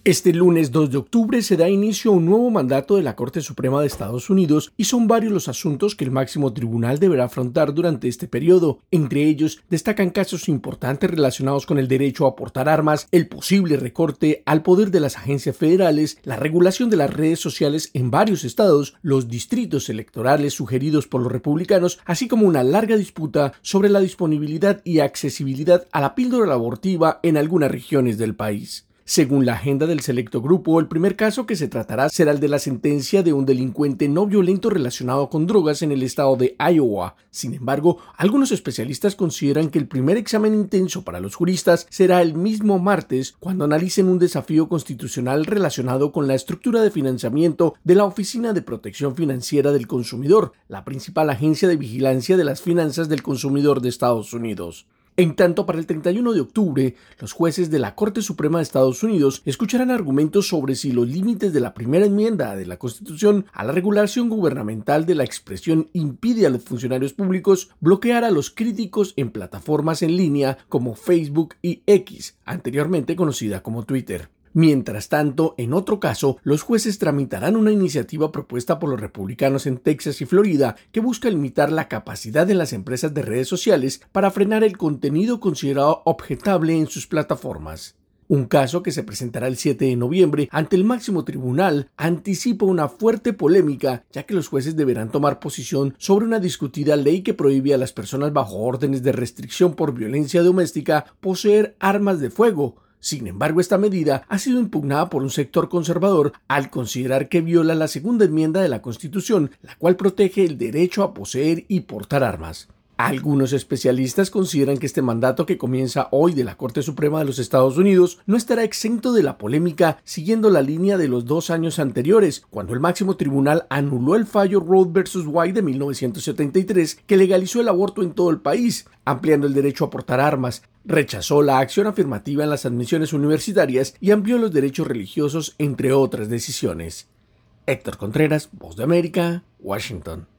Este lunes 2 de octubre se da inicio a un nuevo mandato de la Corte Suprema de Estados Unidos y son varios los asuntos que el máximo tribunal deberá afrontar durante este periodo. Entre ellos destacan casos importantes relacionados con el derecho a portar armas, el posible recorte al poder de las agencias federales, la regulación de las redes sociales en varios estados, los distritos electorales sugeridos por los republicanos, así como una larga disputa sobre la disponibilidad y accesibilidad a la píldora abortiva en algunas regiones del país. Según la agenda del selecto grupo, el primer caso que se tratará será el de la sentencia de un delincuente no violento relacionado con drogas en el estado de Iowa. Sin embargo, algunos especialistas consideran que el primer examen intenso para los juristas será el mismo martes, cuando analicen un desafío constitucional relacionado con la estructura de financiamiento de la Oficina de Protección Financiera del Consumidor, la principal agencia de vigilancia de las finanzas del consumidor de Estados Unidos. En tanto, para el 31 de octubre, los jueces de la Corte Suprema de Estados Unidos escucharán argumentos sobre si los límites de la primera enmienda de la Constitución a la regulación gubernamental de la expresión impide a los funcionarios públicos bloquear a los críticos en plataformas en línea como Facebook y X, anteriormente conocida como Twitter. Mientras tanto, en otro caso, los jueces tramitarán una iniciativa propuesta por los republicanos en Texas y Florida que busca limitar la capacidad de las empresas de redes sociales para frenar el contenido considerado objetable en sus plataformas. Un caso que se presentará el 7 de noviembre ante el máximo tribunal anticipa una fuerte polémica, ya que los jueces deberán tomar posición sobre una discutida ley que prohíbe a las personas bajo órdenes de restricción por violencia doméstica poseer armas de fuego. Sin embargo, esta medida ha sido impugnada por un sector conservador al considerar que viola la segunda enmienda de la Constitución, la cual protege el derecho a poseer y portar armas. Algunos especialistas consideran que este mandato que comienza hoy de la Corte Suprema de los Estados Unidos no estará exento de la polémica, siguiendo la línea de los 2 años anteriores, cuando el máximo tribunal anuló el fallo Roe vs. Wade de 1973 que legalizó el aborto en todo el país, ampliando el derecho a portar armas, rechazó la acción afirmativa en las admisiones universitarias y amplió los derechos religiosos, entre otras decisiones. Héctor Contreras, Voz de América, Washington.